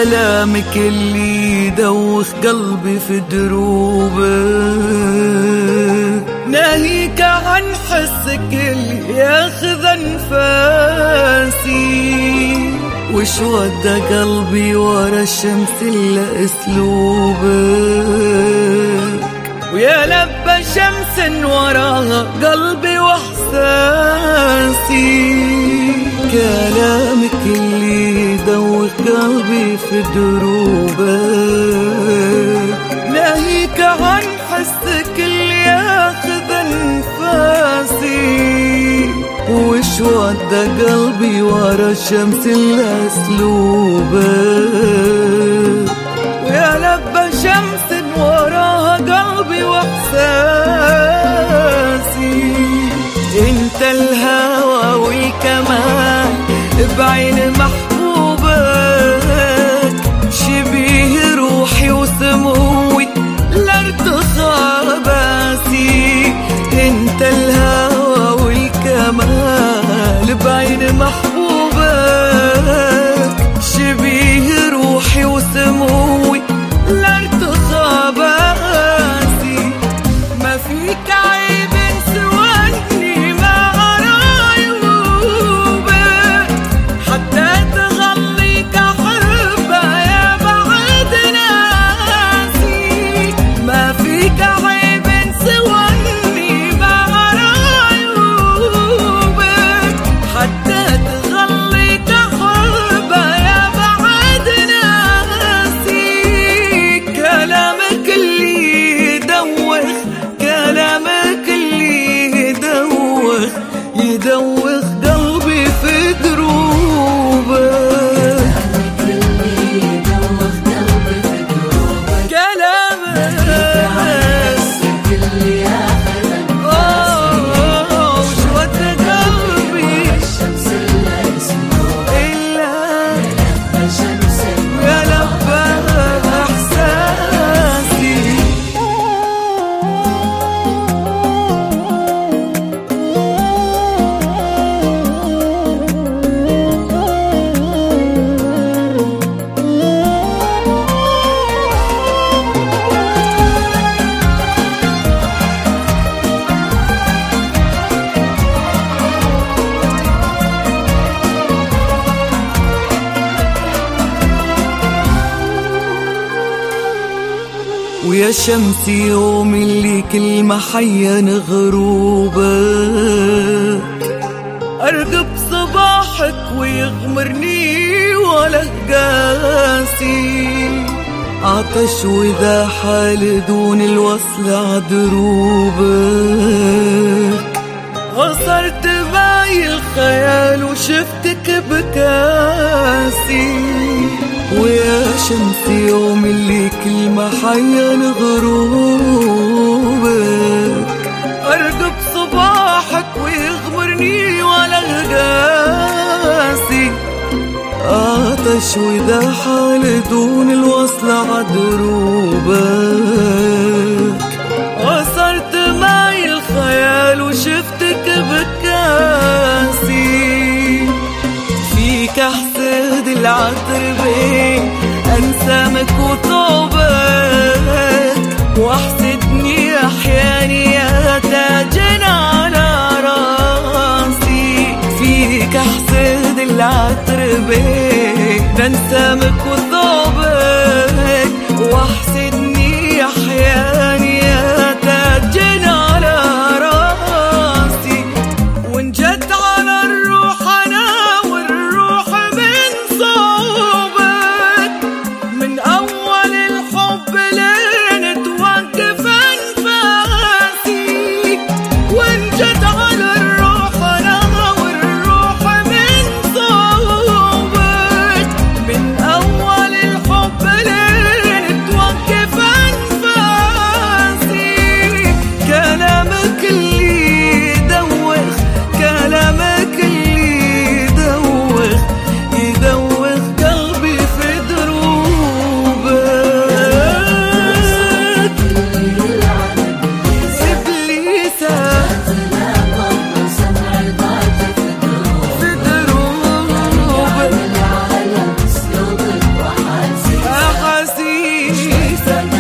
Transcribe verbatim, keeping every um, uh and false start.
كلامك اللي يدوخ قلبي في دروبك، ناهيك عن حسك اللي ياخذ انفاسي، وش ودى قلبي ورا الشمس الا اسلوبك، ويا لبى شمس وراها قلبي واحساسي، كلامك اللي يدوخ قلبي في دروبك، ناهيك عن حسك اللي ياخذ انفاسي، وش ودى قلبي ورا الشمس الا اسلوبك، ويا لبى شمس وراها قلبي واحساسي، انت الهوى والكمال بعين محبوبك، شبيه روحي وسموي لارتخى باسي، انت الهوى والكمال بعين محبوبك، شبيه روحي وسموي لارتخى باسي، ما فيك عيب سواني مع عيوبك، حتى تغليك حبة يا بعد ناسي، ما فيك عيب سواني مع عيوبك، حتى تغليك حبة يا بعد ناسي، كلامك اللي يدوخ، كلامك اللي يدوخ يدوخ قلبي في دروبك، كلامك اللي ياخذ وش ودى قلبي إلا يا لبى إحساسي. ويا شمس يوم اللي كل ما حين غروبك، أرقب صباحك ويغمرني ولا قاسي، عطش وذا حال دون الوصل عدروبك، غصرت باي الخيال وشفتك بكاسي، ويا شمس يوم اللي كل ما حين غروبك، أرقب صباحك ويغمرني ولا قاسي، عطش وإذا حال دون الوصل عدروبك، وصرت معي الخيال وشفتك بكاسي، فيك أحسد العطر بين أنسامك وطوبك، واحسدني أحياني يا تاجنا على راسي، فيك أحسد العطر بين أنسامك وطوبك، واحسدني أحياني يا تاجنا على راسي، وإن جت على الروح أنا والروح من صوبك، من أول الحب لين توقف أنفاسي، وإن جت على الروح أنا والروح من صوبك، من أول الحب لين توقف أنفاسي. سنة